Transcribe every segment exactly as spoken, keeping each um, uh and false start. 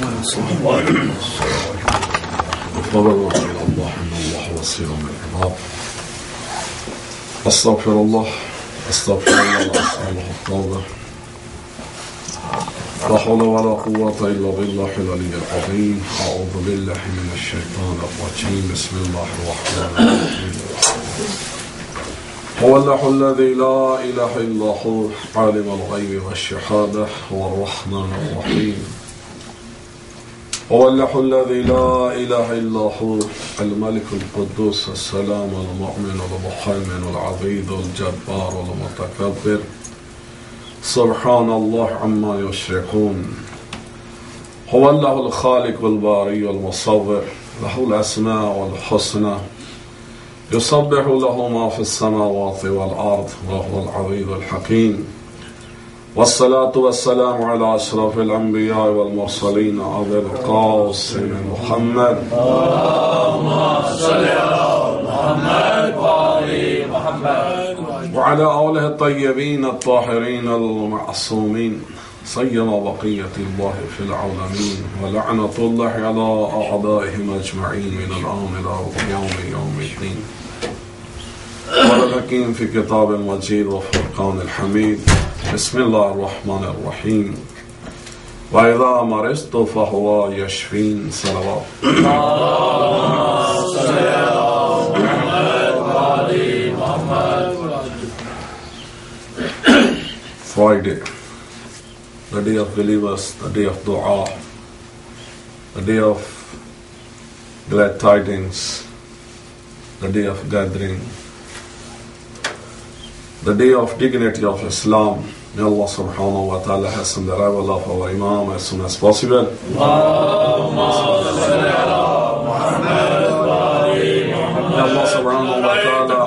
وتضرع إلى الله إن الله بصير بالعباد. أستغفر الله أستغفر الله وأسأله التوبة. لا حول ولا قوة إلا بالله العلي العظيم. أعوذ بالله من الشيطان الرجيم. بسم الله الرحمن الرحيم. هو الله الذي لا إله إلا هو عالم الغيب والشهادة هو الرحمن الرحيم. هو الله الذي لا إله إلا هو الملك القدوس السلام المؤمن المهيمن العزيز الجبار المتكبر سبحان الله عما يشركون. هو الله الخالق الباري المصور له الأسماء الحسنى يسبح له ما في السماوات والأرض وهو العزيز الحكيم. والصلاة والسلام على أشرف الأنبياء والمرسلين أبي القاسم محمد اللهم صل على محمد وآل محمد وعلى آله الطيبين الطاهرين المعصومين سيما بقية الله في العالمين ولعنة الله على أعدائهم أجمعين من الآن إلى يوم يوم الدين. ورد في كتاب المجيد وفرقان الحميد. بسم الله الرحمن الرحيم. وإذا مرضت فهو يشفين. صلوات Friday, the day of believers, the day of dua, the day of glad tidings, the day of gathering, the day of dignity of Islam. May Allah subhanahu wa ta'ala hasten the arrival of our Imam as soon as possible. May Allah subhanahu wa ta'ala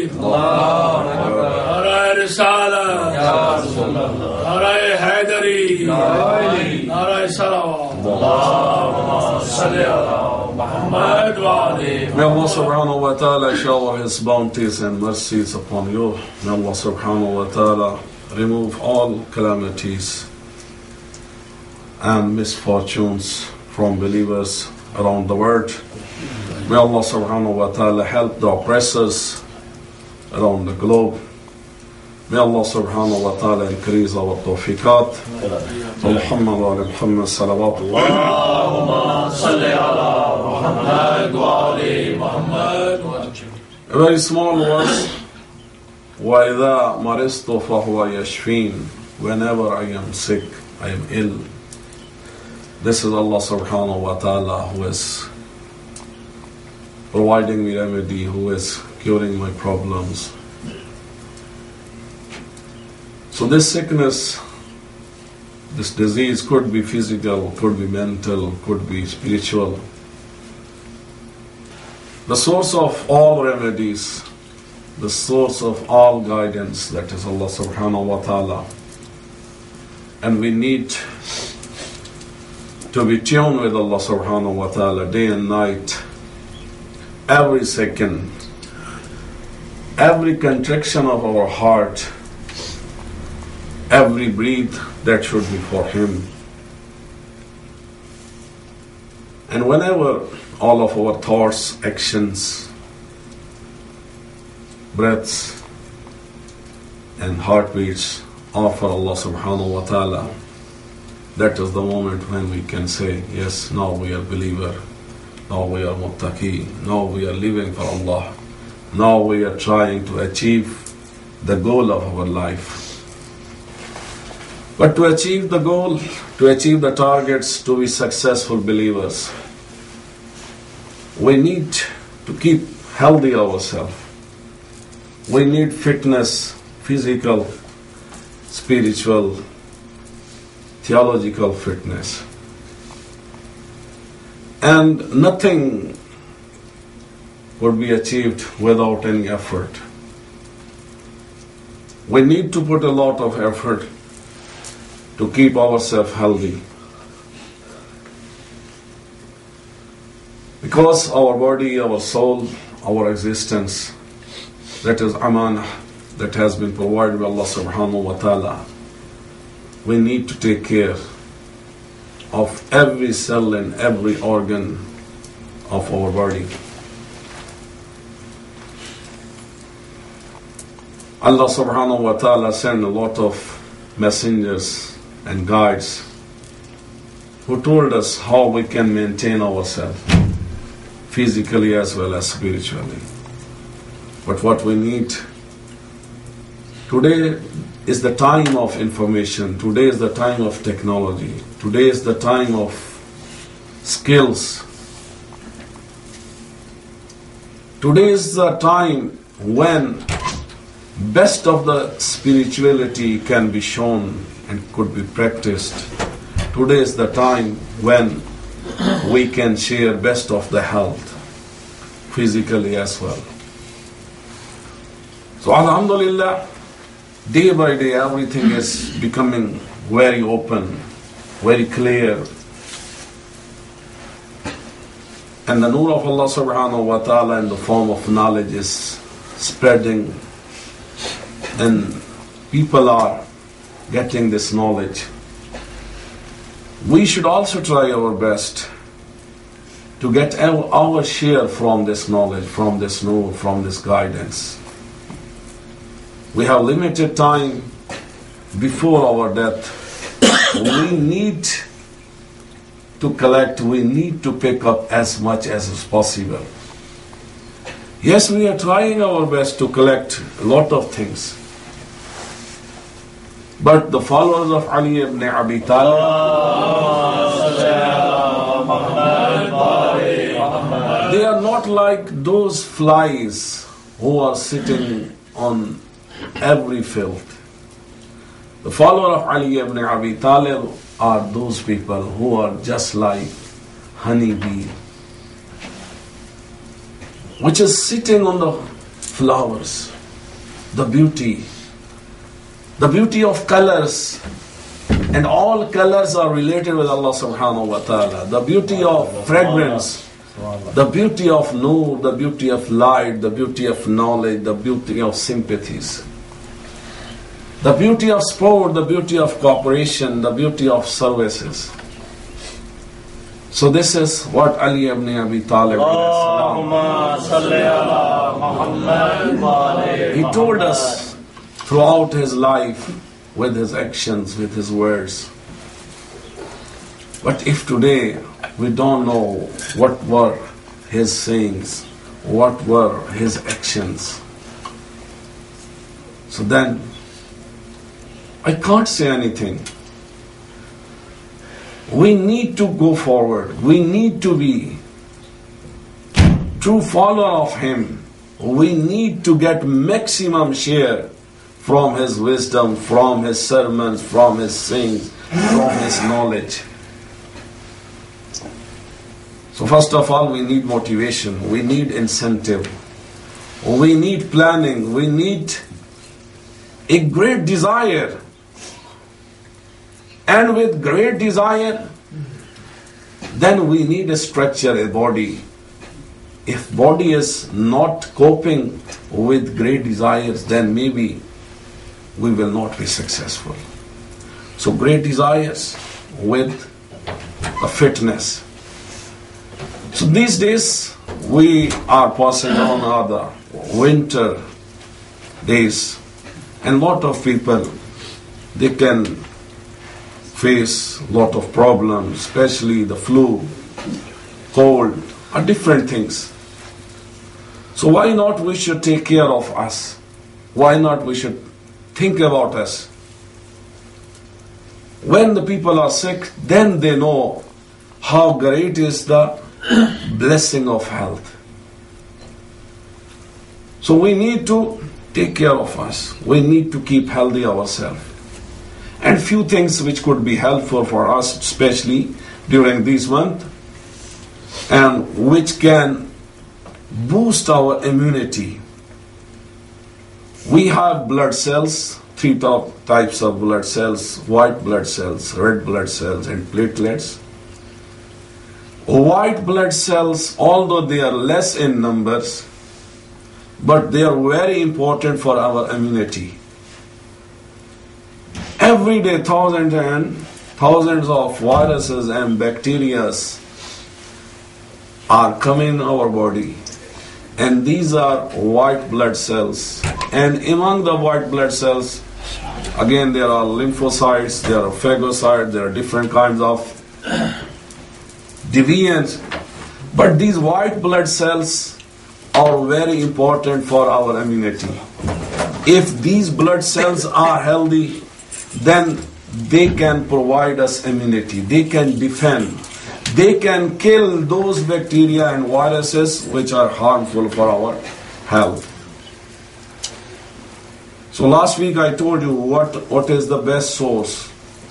May Allah subhanahu wa ta'ala shower His bounties and mercies upon you. May Allah subhanahu wa ta'ala remove all calamities and misfortunes from believers around the world. May Allah subhanahu wa ta'ala help the oppressors around the globe. May Allah subhanahu wa ta'ala increase our tawfiqat. Muhammad wa ala Muhammad salawatullah. Allahumma salli ala Muhammad wa ali Muhammad. A very small verse. وَإِذَا مَرِضْتُ فَهُوَ يَشْفِينِ. Whenever I am sick, I am ill. This is Allah subhanahu wa ta'ala who is providing me remedy, who is curing my problems. So this sickness, this disease could be physical, could be mental, could be spiritual. The source of all remedies, the source of all guidance, that is Allah subhanahu wa ta'ala. And we need to be tuned with Allah subhanahu wa ta'ala day and night, every second, every contraction of our heart, every breath, that should be for Him. And whenever all of our thoughts, actions, breaths and heartbeats are for Allah subhanahu wa ta'ala, that is the moment when we can say, yes, now we are believer, now we are muttaqi, now we are living for Allah, now we are trying to achieve the goal of our life. But to achieve the goal, to achieve the targets, to be successful believers, we need to keep healthy ourselves. We need fitness, physical, spiritual, theological fitness. And nothing would be achieved without any effort. We need to put a lot of effort to keep ourselves healthy. Because our body, our soul, our existence, that is amanah, that has been provided by Allah subhanahu wa ta'ala, we need to take care of every cell and every organ of our body. Allah subhanahu wa ta'ala sent a lot of messengers and guides who told us how we can maintain ourselves physically as well as spiritually. But what we need today is the time of information, today is the time of technology, today is the time of skills. Today is the time when best of the spirituality can be shown and could be practiced. Today is the time when we can share best of the health, physically as well. So alhamdulillah, day by day everything is becoming very open, very clear. And the nur of Allah subhanahu wa ta'ala in the form of knowledge is spreading, and people are getting this knowledge. We should also try our best to get our, our share from this knowledge, from this nur, from this guidance. We have limited time before our death. We need to collect, we need to pick up as much as is possible. Yes, we are trying our best to collect a lot of things. But the followers of Ali ibn Abi Talib, they are not like those flies who are sitting on every filth. The follower of Ali ibn Abi Talib are those people who are just like honeybee, which is sitting on the flowers, the beauty, the beauty of colors, and all colors are related with Allah subhanahu wa ta'ala. The beauty of fragrance, the beauty of nur, the beauty of light, the beauty of knowledge, the beauty of sympathies, the beauty of sport, the beauty of cooperation, the beauty of services. So this is what Ali ibn Abi Talib, he told us throughout his life, with his actions, with his words. But if today we don't know what were his sayings, what were his actions, so then I can't say anything. We need to go forward. We need to be true follower of him. We need to get maximum share from his wisdom, from his sermons, from his sayings, from his knowledge. So first of all, we need motivation, we need incentive, we need planning, we need a great desire. And with great desire, then we need a structure, a body. If body is not coping with great desires, then maybe we will not be successful. So great desires with a fitness. So these days we are passing on other winter days, and lot of people, they can face a lot of problems, especially the flu, cold, or different things. So why not we should take care of us? Why not we should think about us? When the people are sick, then they know how great is the blessing of health. So we need to take care of us. We need to keep healthy ourselves. And few things which could be helpful for us, especially during this month, and which can boost our immunity. We have blood cells, three top types of blood cells: white blood cells, red blood cells, and platelets. White blood cells, although they are less in numbers, but they are very important for our immunity. Every day, thousands and thousands of viruses and bacteria are coming in our body, and these are white blood cells. And among the white blood cells, again, there are lymphocytes, there are phagocytes, there are different kinds of deviants. But these white blood cells are very important for our immunity. If these blood cells are healthy, then they can provide us immunity. They can defend. They can kill those bacteria and viruses which are harmful for our health. So last week I told you what, what is the best source,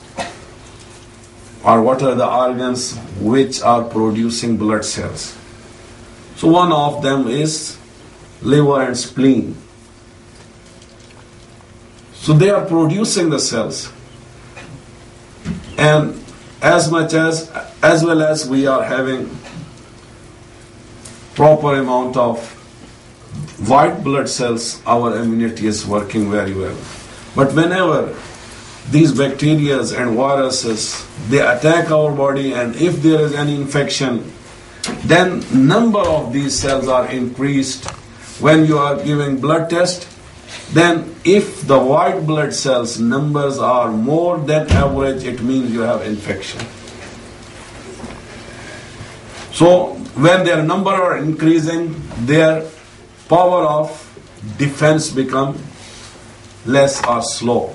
or what are the organs which are producing blood cells. So one of them is liver and spleen. So they are producing the cells. And as much as, as well as we are having proper amount of white blood cells, our immunity is working very well. But whenever these bacteria and viruses, they attack our body, and if there is any infection, then number of these cells are increased. When you are giving blood test, then if the white blood cells numbers are more than average, it means you have infection. So when their number are increasing, their power of defense become less or slow.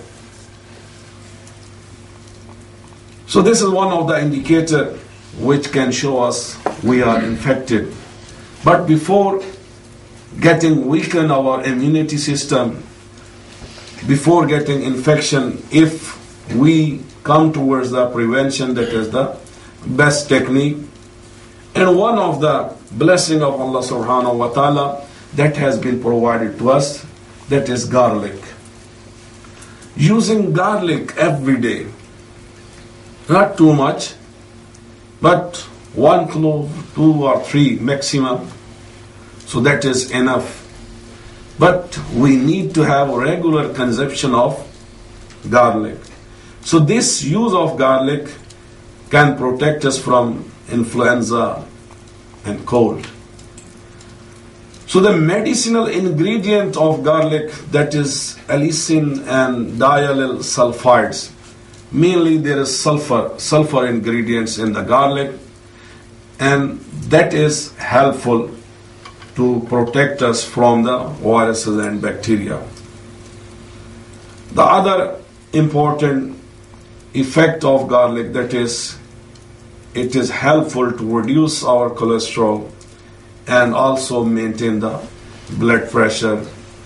So this is one of the indicators which can show us we are infected. But before getting weaken our immunity system, before getting infection, if we come towards the prevention, that is the best technique. And one of the blessing of Allah subhanahu wa ta'ala that has been provided to us, that is garlic. Using garlic every day, not too much, but one clove, two or three maximum, so that is enough. But we need to have a regular consumption of garlic. So this use of garlic can protect us from influenza and cold. So the medicinal ingredient of garlic, that is allicin and diallyl sulfides. Mainly there is sulfur, sulfur ingredients in the garlic, and that is helpful to protect us from the viruses and bacteria. The other important effect of garlic, that is, it is helpful to reduce our cholesterol and also maintain the blood pressure.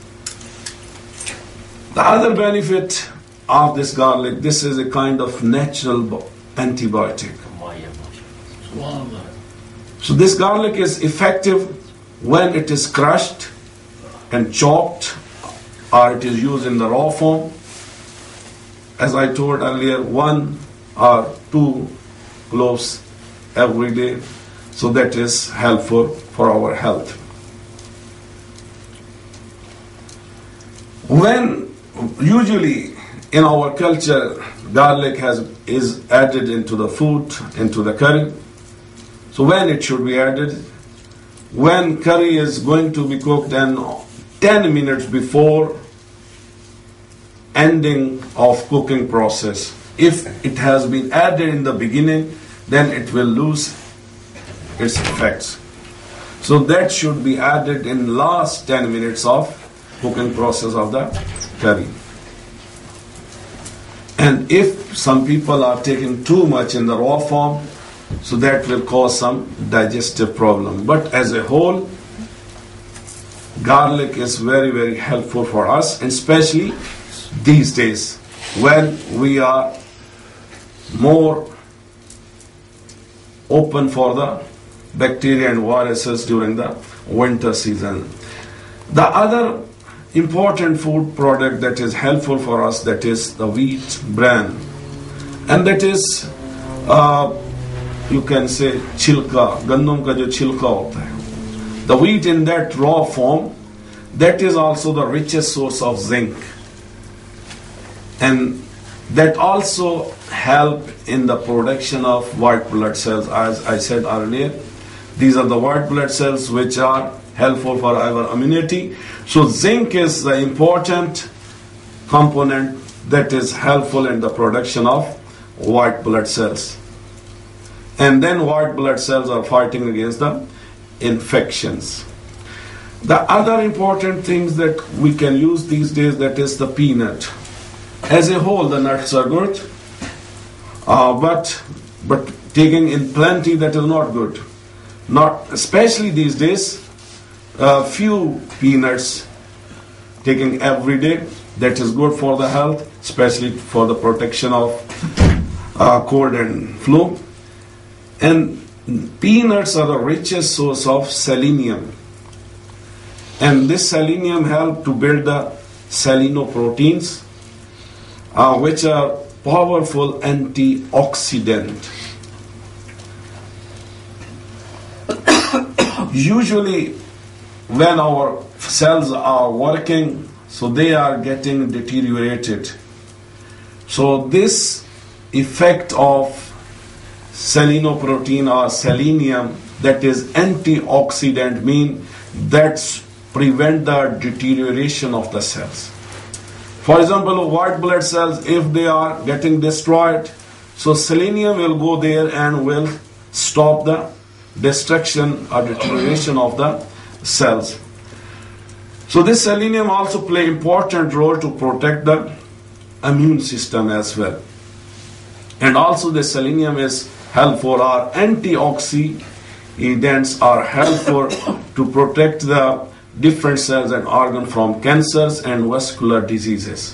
The other benefit of this garlic, this is a kind of natural antibiotic. So this garlic is effective when it is crushed and chopped, or it is used in the raw form. As I told earlier, one or two cloves every day. So that is helpful for our health. When usually in our culture, garlic has is added into the food, into the curry. So when it should be added? When curry is going to be cooked, and ten minutes before ending of cooking process. If it has been added in the beginning, then it will lose its effects. So that should be added in last ten minutes of cooking process of the curry. And if some people are taking too much in the raw form, so that will cause some digestive problem. But as a whole, garlic is very, very helpful for us, and especially these days when we are more open for the bacteria and viruses during the winter season. The other important food product that is helpful for us, that is the wheat bran, and that is uh, you can say chilka, gandum ka jo chilka hota hai. The wheat in that raw form, that is also the richest source of zinc. And that also help in the production of white blood cells. As I said earlier, these are the white blood cells which are helpful for our immunity. So zinc is the important component that is helpful in the production of white blood cells. And then white blood cells are fighting against the infections. The other important things that we can use these days, that is the peanut. As a whole, the nuts are good, uh, but but taking in plenty, that is not good. Not especially these days. Uh, few peanuts taking every day, that is good for the health, especially for the protection of uh, cold and flu. And peanuts are the richest source of selenium. And this selenium helps to build the selenoproteins, uh, which are powerful antioxidant. Usually, when our cells are working, so they are getting deteriorated. So this effect of selenoprotein or selenium, that is antioxidant, mean that's prevent the deterioration of the cells. For example, white blood cells, if they are getting destroyed, so selenium will go there and will stop the destruction or deterioration of the cells. So this selenium also play important role to protect the immune system as well. And also the selenium is helpful, our antioxidants are helpful to protect the different cells and organs from cancers and vascular diseases.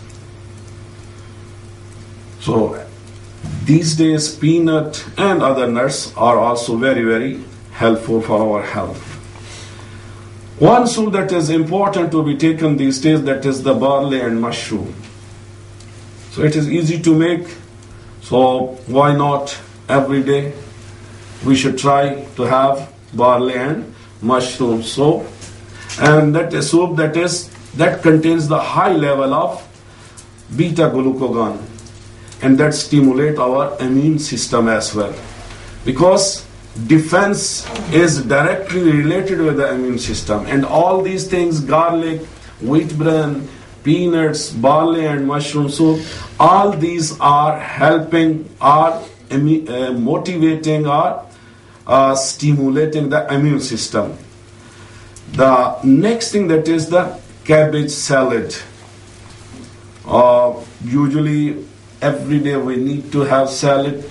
So these days peanut and other nuts are also very very helpful for our health. One soup that is important to be taken these days, that is the barley and mushroom. So it is easy to make, so why not every day we should try to have barley and mushroom soup. And that is soup that is that contains the high level of beta glucagon, and that stimulate our immune system as well, because defense is directly related with the immune system. And all these things, garlic, wheat bran, peanuts, barley and mushroom soup, all these are helping, are uh, motivating or uh, stimulating the immune system. The next thing, that is the cabbage salad. Uh, usually every day we need to have salad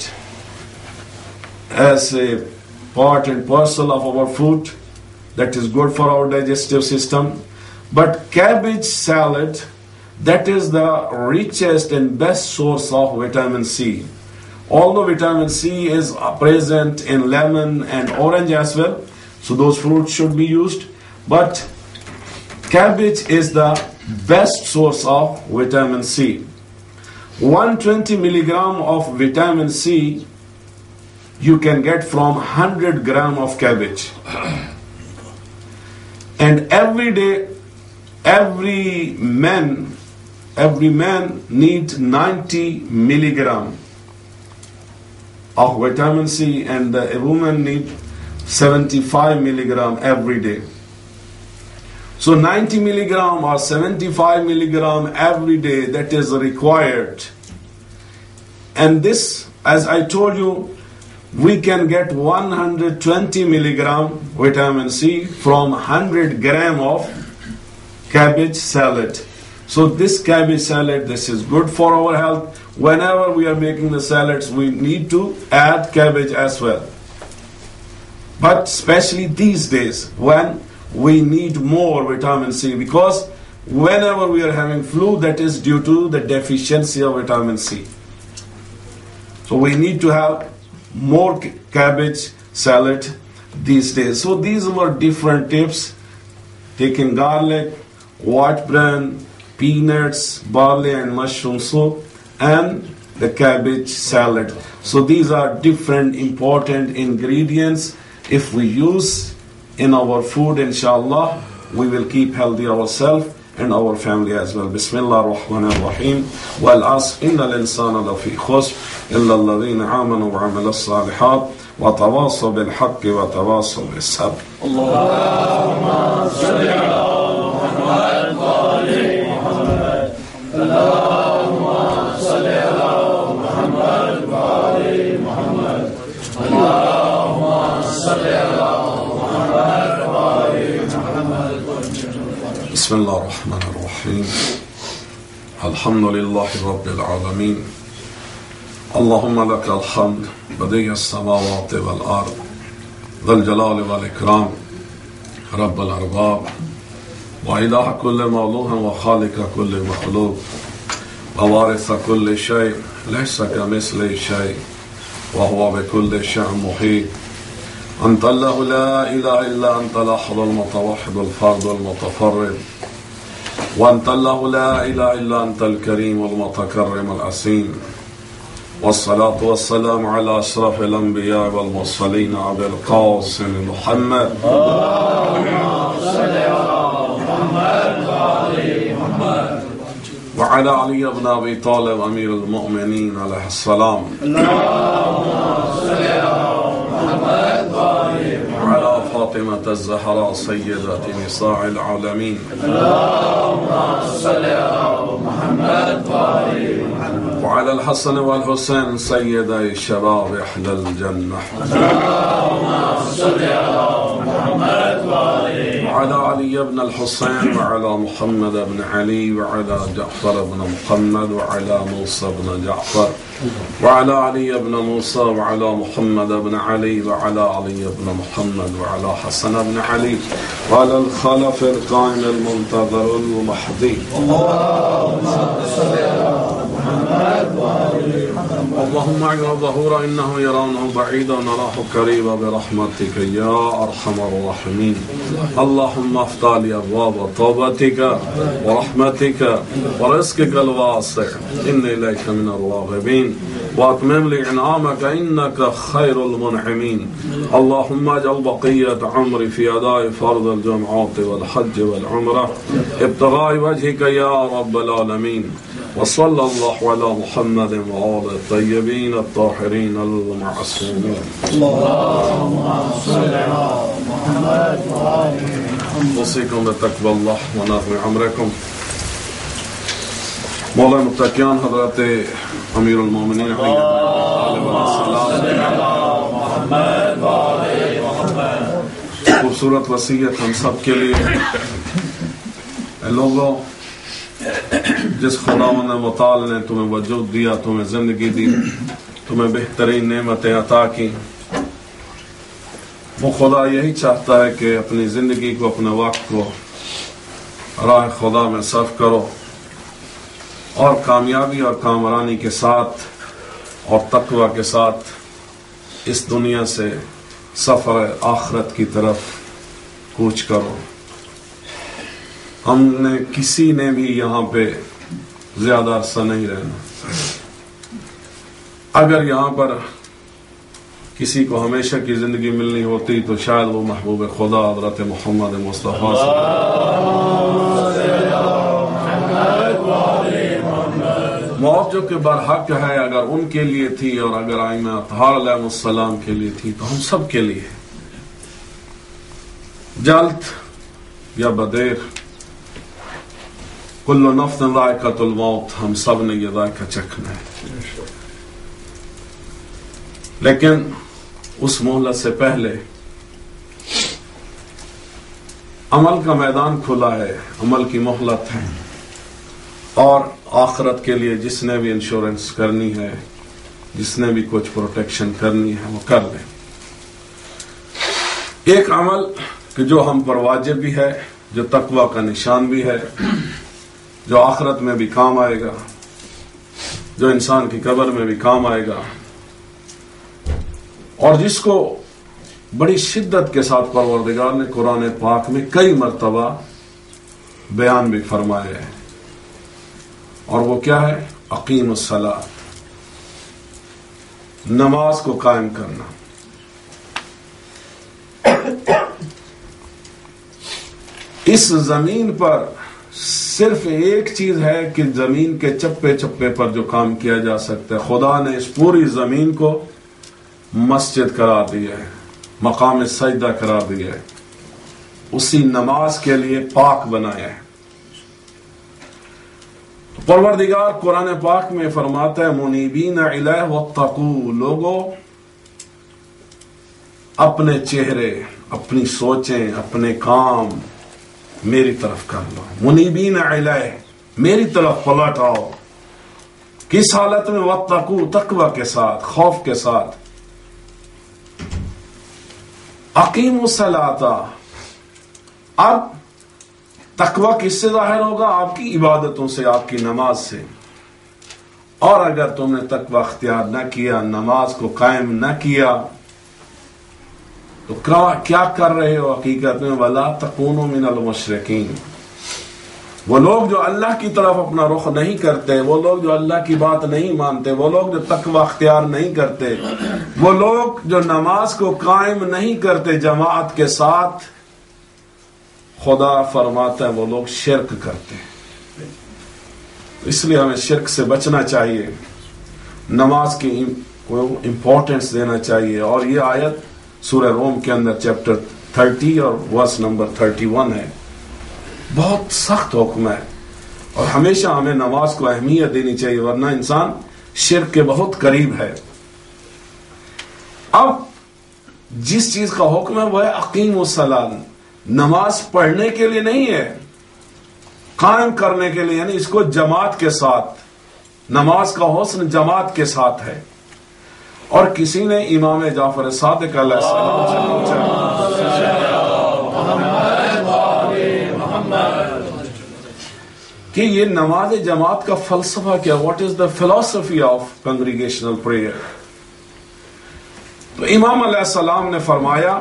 as a part and parcel of our food, that is good for our digestive system. But cabbage salad, that is the richest and best source of vitamin C. Although vitamin C is present in lemon and orange as well, so those fruits should be used. But cabbage is the best source of vitamin C. one hundred twenty milligram of vitamin C you can get from one hundred gram of cabbage. And every day, every man, every man needs ninety milligram of vitamin C, and a woman needs seventy-five milligram every day. So ninety milligram or seventy-five milligram every day, that is required. And this, as I told you, we can get one hundred twenty milligram vitamin C from one hundred gram of cabbage salad. So this cabbage salad, this is good for our health. Whenever we are making the salads, we need to add cabbage as well. But especially these days, when we need more vitamin C, because whenever we are having flu, that is due to the deficiency of vitamin C. So we need to have more cabbage salad these days. So these were different tips: taking garlic, white bran, peanuts, barley and mushroom soup, and the cabbage salad. So these are different important ingredients. If we use in our food, inshallah, we will keep healthy ourselves and our family as well. Bismillah ar-Rahman ar-Rahim. Wal asr innal insana lafi khusr illa alladhina amanu wa amilu s-salihat wa tawasaw bil haqqi wa tawasaw bis sabr. Allahumma salli ala Muhammad wa ali Muhammad. Allahumma salli ala Muhammad wa ali Muhammad. Allahumma salli ala Muhammad wa ali Muhammad. بسم الله الرحمن الرحيم. الحمد لله رب العالمين. اللهم لك الحمد بديع السماوات والأرض ذا الجلال والإكرام رب الأرباب وإله كل مولوح وخالق كل مخلوق ووارث كل شيء ليس كمثله شيء وهو بكل شيء محيط. أنت الله لا إله إلا أنت الأحد المتوحد الفرد المتفرد. وأنت الله لا إله إلا أنت الكريم المتكرم الأسيم. والصلاة والسلام على أشرف الأنبياء والمرسلين أبي القاسم محمد. اللهم صل على محمد وعلى محمد. وعلى علي بن أبي طالب أمير المؤمنين عليه السلام. اللهم صل على محمد وعلى فاطمة الزهراء سيدة نساء العالمين. اللهم صل على محمد وعلى الحسن والحسين سيدي شباب أهل الجنة. اللهم صل على محمد وعلى علي بن الحسين وعلى محمد بن علي وعلى جعفر بن محمد وعلى موسى بن جعفر وعلى علي بن موسى وعلى محمد بن علي وعلى علي بن محمد وعلى حسن بن علي وعلى الخلف القائم المنتظر المهدي. اللهم صل على محمد وعلى محمد. اللهم اجعل ظهور انه يرونه بعيدا ونراه قريبا برحمتك يا ارحم الراحمين. اللهم افتح لي ابواب توبتك ورحمتك ورزقك الواسع اني اليك من الراغبين واتمم لي انعامك انك خير المنعمين. اللهم اجعل بقية عمري في اداء فرض الجمعات والحج والعمرة ابتغاء وجهك يا رب العالمين. وصلى الله على محمد وآل الطيبين الطاهرين المعصومين. اللهم صل على محمد وآل محمد. اوصيكم بتقوى الله ونحو عمركم. مولا متقیان حضرت امیر المومنین علیہ السلام خوبصورت وصیت ہم سب کے لیے. اے لوگوں، جس خدا نے متعال نے تمہیں وجود دیا، تمہیں زندگی دی، تمہیں بہترین نعمتیں عطا کی، وہ خدا یہی چاہتا ہے کہ اپنی زندگی کو، اپنے وقت کو راہ خدا میں صرف کرو اور کامیابی اور کامرانی کے ساتھ اور تقوی کے ساتھ اس دنیا سے سفر آخرت کی طرف کوچ کرو. ہم نے کسی نے بھی یہاں پہ زیادہ عرصہ نہیں رہنا. اگر یہاں پر کسی کو ہمیشہ کی زندگی ملنی ہوتی تو شاید وہ محبوب خدا حضرت محمد مصطفیٰ موت جو کہ برحق ہے اگر ان کے لیے تھی اور اگر ائمہ اطہار علیہ السلام کے لیے تھی تو ہم سب کے لیے جلد یا بدیر کل نفس ذائقۃ الموت، ہم سب نے یہ ذائقہ چکھنا ہے. لیکن اس مہلت سے پہلے عمل کا میدان کھلا ہے، عمل کی مہلت ہے، اور آخرت کے لیے جس نے بھی انشورنس کرنی ہے، جس نے بھی کچھ پروٹیکشن کرنی ہے وہ کر لے. ایک عمل کہ جو ہم پر واجب بھی ہے، جو تقوی کا نشان بھی ہے، جو آخرت میں بھی کام آئے گا، جو انسان کی قبر میں بھی کام آئے گا، اور جس کو بڑی شدت کے ساتھ پروردگار نے قرآن پاک میں کئی مرتبہ بیان بھی فرمائے ہیں. اور وہ کیا ہے؟ اقیم الصلاۃ، نماز کو قائم کرنا. اس زمین پر صرف ایک چیز ہے کہ زمین کے چپے چپے پر جو کام کیا جا سکتا ہے، خدا نے اس پوری زمین کو مسجد قرار دیا ہے، مقام سجدہ قرار دیا ہے، اسی نماز کے لیے پاک بنایا ہے۔ پروردگار قرآن پاک میں فرماتا ہے منیبین الیہ واتقوا، لوگوں اپنے چہرے، اپنی سوچیں، اپنے کام میری طرف کر لو، منیبین الیہ، میری طرف پلٹ آؤ۔ کس حالت میں؟ واتقوا، تقوی کے ساتھ، خوف کے ساتھ۔ اقیموا الصلاۃ، اب تقوی کس سے ظاہر ہوگا؟ آپ کی عبادتوں سے، آپ کی نماز سے۔ اور اگر تم نے تقوی اختیار نہ کیا، نماز کو قائم نہ کیا، تو کیا کر رہے ہو حقیقت میں؟ وَلَا تَكُونُوا مِنَ الْمُشْرِكِينَ، وہ لوگ جو اللہ کی طرف اپنا رخ نہیں کرتے، وہ لوگ جو اللہ کی بات نہیں مانتے، وہ لوگ جو تقوی اختیار نہیں کرتے، وہ لوگ جو نماز کو قائم نہیں کرتے جماعت کے ساتھ، خدا فرماتا ہے وہ لوگ شرک کرتے ہیں۔ اس لیے ہمیں شرک سے بچنا چاہیے، نماز کی امپورٹنس دینا چاہیے۔ اور یہ آیت سورہ روم کے اندر چیپٹر تھرٹی اور ورس نمبر تھرٹی ون ہے، بہت سخت حکم ہے، اور ہمیشہ ہمیں نماز کو اہمیت دینی چاہیے، ورنہ انسان شرک کے بہت قریب ہے۔ اب جس چیز کا حکم ہے وہ ہے اقیم الصلاۃ، نماز پڑھنے کے لیے نہیں ہے، قائم کرنے کے لیے، یعنی اس کو جماعت کے ساتھ، نماز کا حسن جماعت کے ساتھ ہے۔ اور کسی نے امام جعفر صادق علیہ السلام سے پوچھا کہ یہ نماز جماعت کا فلسفہ کیا، واٹ از دا فلسفی آف کنگریگیشنل پریئر؟ تو امام علیہ السلام نے فرمایا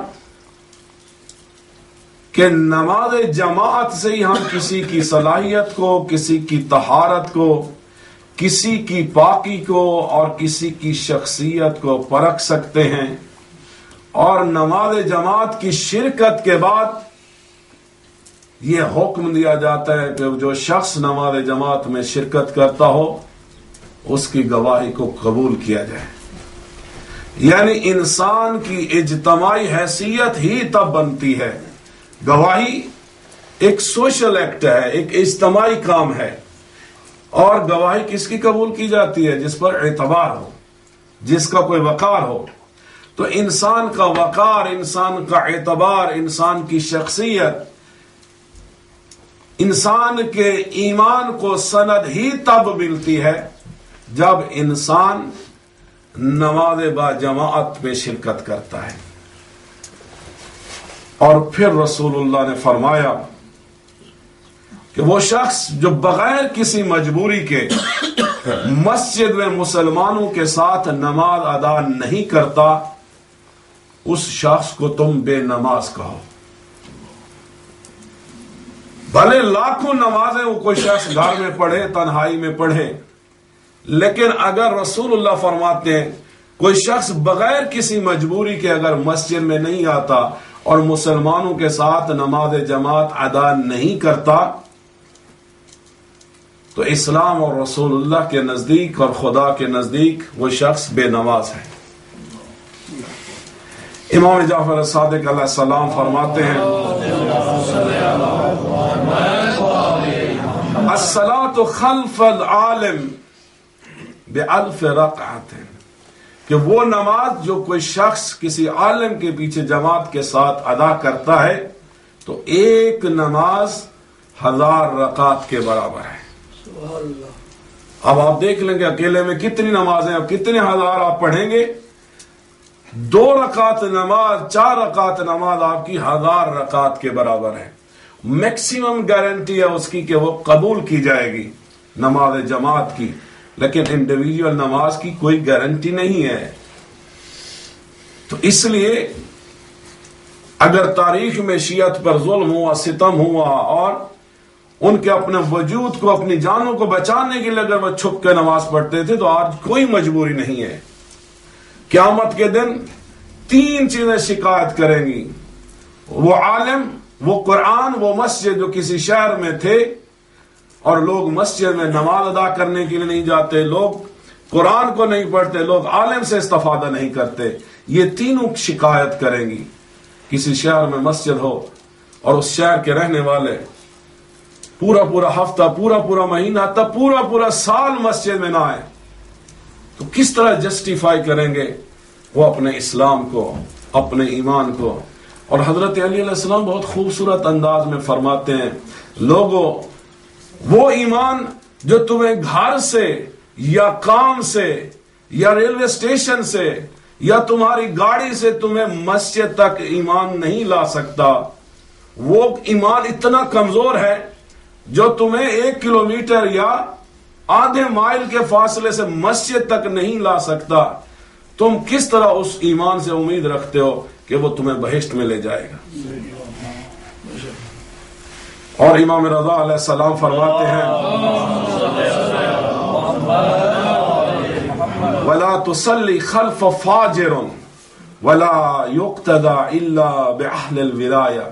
کہ نماز جماعت سے ہی ہم کسی کی صلاحیت کو، کسی کی طہارت کو، کسی کی پاکی کو اور کسی کی شخصیت کو پرکھ سکتے ہیں۔ اور نماز جماعت کی شرکت کے بعد یہ حکم دیا جاتا ہے کہ جو شخص نماز جماعت میں شرکت کرتا ہو اس کی گواہی کو قبول کیا جائے۔ یعنی انسان کی اجتماعی حیثیت ہی تب بنتی ہے، گواہی ایک سوشل ایکٹ ہے، ایک اجتماعی کام ہے، اور گواہی کس کی قبول کی جاتی ہے؟ جس پر اعتبار ہو، جس کا کوئی وقار ہو۔ تو انسان کا وقار، انسان کا اعتبار، انسان کی شخصیت، انسان کے ایمان کو سند ہی تب ملتی ہے جب انسان نماز با جماعت میں شرکت کرتا ہے۔ اور پھر رسول اللہ نے فرمایا کہ وہ شخص جو بغیر کسی مجبوری کے مسجد میں مسلمانوں کے ساتھ نماز ادا نہیں کرتا، اس شخص کو تم بے نماز کہو۔ بھلے لاکھوں نمازیں وہ کوئی شخص گھر میں پڑھے، تنہائی میں پڑھے، لیکن اگر رسول اللہ فرماتے ہیں کوئی شخص بغیر کسی مجبوری کے اگر مسجد میں نہیں آتا اور مسلمانوں کے ساتھ نماز جماعت ادا نہیں کرتا، تو اسلام اور رسول اللہ کے نزدیک اور خدا کے نزدیک وہ شخص بے نماز ہے۔ امام جعفر صادق علیہ السلام فرماتے ہیں الصلاۃ خلف العالم بألف رکعت، کہ وہ نماز جو کوئی شخص کسی عالم کے پیچھے جماعت کے ساتھ ادا کرتا ہے تو ایک نماز ہزار رکعت کے برابر ہے۔ اب آپ دیکھ لیں گے اکیلے میں کتنی نمازیں، اب کتنے ہزار آپ پڑھیں گے؟ دو رکعت نماز، چار رکعت نماز آپ کی ہزار رکعت کے برابر ہے۔ میکسیمم گارنٹی ہے اس کی کہ وہ قبول کی جائے گی نماز جماعت کی، لیکن انڈیویجول نماز کی کوئی گارنٹی نہیں ہے۔ تو اس لیے اگر تاریخ میں شیعت پر ظلم ہوا، ستم ہوا، اور ان کے اپنے وجود کو، اپنی جانوں کو بچانے کے لیے اگر وہ چھپ کے نماز پڑھتے تھے، تو آج کوئی مجبوری نہیں ہے۔ قیامت کے دن تین چیزیں شکایت کریں گی، وہ عالم، وہ قرآن، وہ مسجد جو کسی شہر میں تھے، اور لوگ مسجد میں نماز ادا کرنے کے لیے نہیں جاتے، لوگ قرآن کو نہیں پڑھتے، لوگ عالم سے استفادہ نہیں کرتے، یہ تینوں شکایت کریں گی۔ کسی شہر میں مسجد ہو اور اس شہر کے رہنے والے پورا پورا ہفتہ، پورا پورا مہینہ، تب پورا پورا سال مسجد میں نہ آئے تو کس طرح جسٹیفائی کریں گے وہ اپنے اسلام کو، اپنے ایمان کو؟ اور حضرت علی علیہ السلام بہت خوبصورت انداز میں فرماتے ہیں، لوگوں وہ ایمان جو تمہیں گھر سے یا کام سے یا ریلوے اسٹیشن سے یا تمہاری گاڑی سے تمہیں مسجد تک ایمان نہیں لا سکتا، وہ ایمان اتنا کمزور ہے جو تمہیں ایک کلومیٹر یا آدھے مائل کے فاصلے سے مسجد تک نہیں لا سکتا، تم کس طرح اس ایمان سے امید رکھتے ہو کہ وہ تمہیں بہشت میں لے جائے گا؟ اور امام رضا علیہ السلام فرماتے ہیں وَلَا تُصَلِّ خَلْفَ فَاجِرٌ وَلَا يُقْتَدَى إِلَّا بِأَهْلِ الْوِلَایَةِ،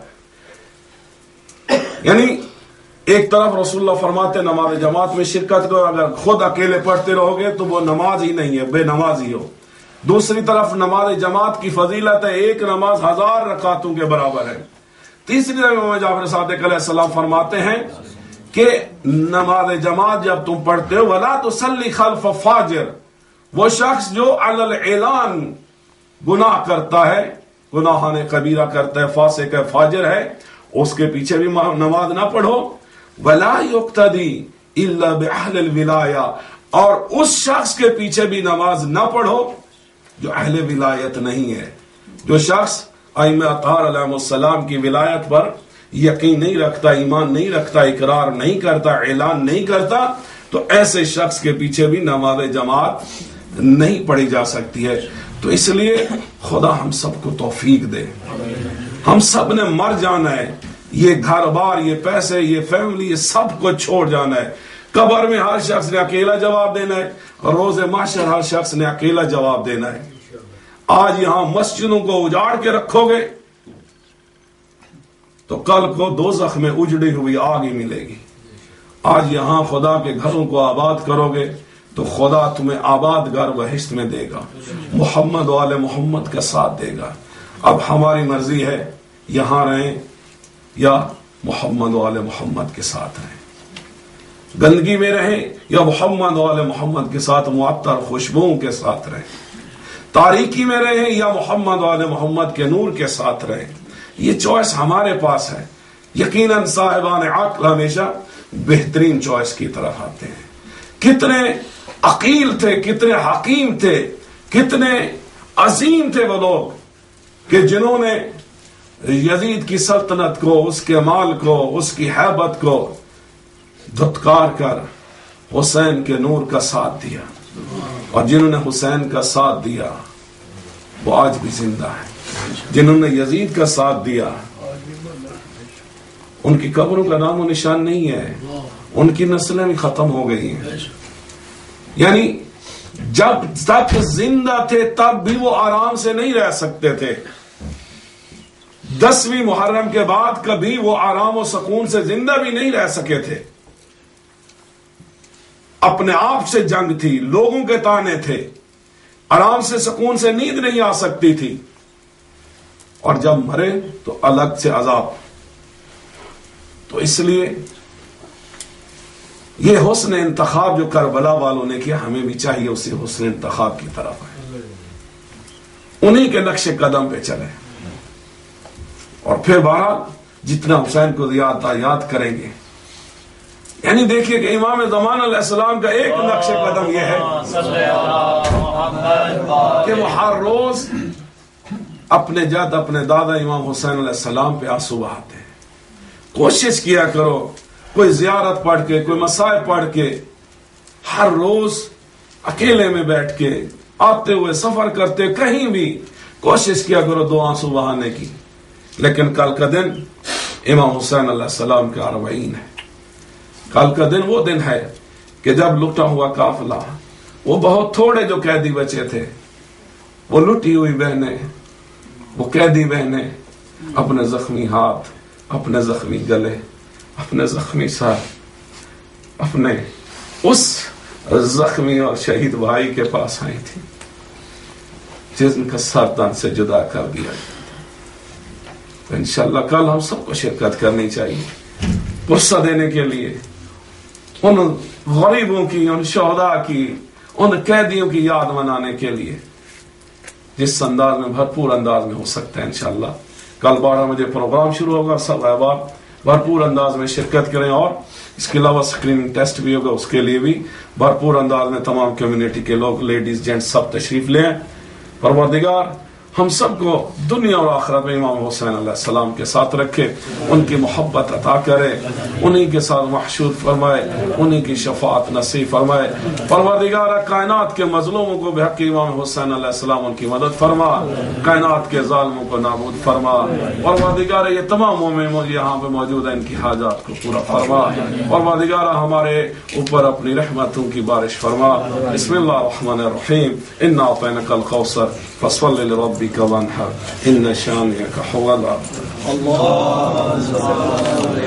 یعنی ایک طرف رسول اللہ فرماتے ہیں نماز جماعت میں شرکت کرو، اگر خود اکیلے پڑھتے رہو گے تو وہ نماز ہی نہیں ہے، بے نماز ہی ہو۔ دوسری طرف نماز جماعت کی فضیلت ہے، ایک نماز ہزار رکعتوں کے برابر ہے۔ تیسری طرف امام جعفر صادق علیہ السلام فرماتے ہیں کہ نماز جماعت جب تم پڑھتے ہو وَلَا تُصَلِّ خَلْفَ فَاجِرٍ، وہ شخص جو علی الاعلان گناہ کرتا ہے، گناہان کبیرہ کرتا ہے، فاسق ہے، فاجر ہے، اس کے پیچھے بھی نماز نہ پڑھو۔ وَلَا يُقْتَدِي إِلَّا بِأَهْلِ الْوِلَایَةِ، اور اس شخص کے پیچھے بھی نماز نہ پڑھو جو اہل ولایت نہیں ہے۔ جو شخص ائمہ اطہار علیہ السلام کی ولایت پر یقین نہیں رکھتا، ایمان نہیں رکھتا، اقرار نہیں کرتا، اعلان نہیں کرتا، تو ایسے شخص کے پیچھے بھی نماز جماعت نہیں پڑھی جا سکتی ہے۔ تو اس لیے خدا ہم سب کو توفیق دے، ہم سب نے مر جانا ہے، یہ گھر بار، یہ پیسے، یہ فیملی، یہ سب کو چھوڑ جانا ہے۔ قبر میں ہر شخص نے اکیلا جواب دینا ہے، اور روز محشر ہر شخص نے اکیلا جواب دینا ہے۔ آج یہاں مسجدوں کو اجاڑ کے رکھو گے تو کل کو دوزخ میں اجڑی ہوئی آگ ہی ملے گی۔ آج یہاں خدا کے گھروں کو آباد کرو گے تو خدا تمہیں آباد گھر بہشت میں دے گا، محمد و آل محمد کا ساتھ دے گا۔ اب ہماری مرضی ہے یہاں رہیں یا محمد و آل محمد کے ساتھ رہیں، گندگی میں رہیں یا محمد و آل محمد کے ساتھ معطر خوشبوؤں کے ساتھ رہیں، تاریکی میں رہیں یا محمد و آل محمد کے نور کے ساتھ رہیں۔ یہ چوائس ہمارے پاس ہے۔ یقیناً صاحبان عقل ہمیشہ بہترین چوائس کی طرف آتے ہیں۔ کتنے عقیل تھے، کتنے حکیم تھے، کتنے عظیم تھے وہ لوگ کہ جنہوں نے یزید کی سلطنت کو، اس کے مال کو، اس کی ہیبت کو دھتکار کر حسین کے نور کا ساتھ دیا، اور جنہوں نے حسین کا ساتھ دیا وہ آج بھی زندہ ہیں۔ جنہوں نے یزید کا ساتھ دیا ان کی قبروں کا نام و نشان نہیں ہے، ان کی نسلیں بھی ختم ہو گئی ہیں۔ یعنی جب تک زندہ تھے تب بھی وہ آرام سے نہیں رہ سکتے تھے، دسویں محرم کے بعد کبھی وہ آرام و سکون سے زندہ بھی نہیں رہ سکے تھے۔ اپنے آپ سے جنگ تھی، لوگوں کے تانے تھے، آرام سے سکون سے نیند نہیں آ سکتی تھی، اور جب مرے تو الگ سے عذاب۔ تو اس لیے یہ حسن انتخاب جو کربلا والوں نے کیا، ہمیں بھی چاہیے اسی حسن انتخاب کی طرف ہے، انہی کے نقش قدم پہ چلے، اور پھر بہرحال جتنا حسین کو یاد یاد کریں گے۔ یعنی دیکھیے کہ امام زمان علیہ السلام کا ایک نقش قدم یہ ہے کہ وہ ہر روز اپنے جد اپنے دادا امام حسین علیہ السلام پہ آنسو بہاتے ہیں۔ کوشش کیا کرو کوئی زیارت پڑھ کے، کوئی مسائل پڑھ کے، ہر روز اکیلے میں بیٹھ کے، آتے ہوئے سفر کرتے کہیں بھی کوشش کیا کرو دو آنسو بہانے کی۔ لیکن کل کا دن امام حسین علیہ السلام کا اربعین ہے، کل کا دن وہ دن ہے کہ جب لٹا ہوا قافلہ، وہ بہت تھوڑے جو قیدی بچے تھے، وہ لٹی ہوئی بہنیں، وہ قیدی بہنیں اپنے زخمی ہاتھ، اپنے زخمی گلے، اپنے زخمی سر اپنے اس زخمی اور شہید بھائی کے پاس آئی تھی جن کا سرطان سے جدا کر دیا گیا. تو انشاءاللہ کل ہم سب کو شرکت کرنی چاہیے غصہ دینے کے لیے، ان غریبوں کی، ان شہداء کی، ان قیدیوں کی یاد منانے کے لیے جس انداز میں بھرپور انداز میں ہو سکتا ہے. انشاءاللہ کل بارہ بجے پروگرام شروع ہوگا. سب احباب بھرپور انداز میں شرکت کریں، اور اس کے علاوہ اسکریننگ ٹیسٹ بھی ہوگا، اس کے لیے بھی بھرپور انداز میں تمام کمیونٹی کے لوگ، لیڈیز جینٹس سب تشریف لیں. پروردگار ہم سب کو دنیا اور آخرت میں امام حسین علیہ السلام کے ساتھ رکھے، ان کی محبت عطا کرے، انہی کے ساتھ محشور فرمائے، انہی کی شفاعت نصیب فرمائے. پروردگار کائنات کے مظلوموں کو بحق امام حسین علیہ السلام ان کی مدد فرما، کائنات کے ظالموں کو نابود فرما. پروردگار یہ تمام مومن یہاں پہ موجود ہیں، ان کی حاجات کو پورا فرما. پروردگار ہمارے اوپر اپنی رحمتوں کی بارش فرما. بسم اللہ الرحمن الرحیم. انا اعطیناک الکوثر فصل لربک وانحر ان شانئک هو الابتر. اللہ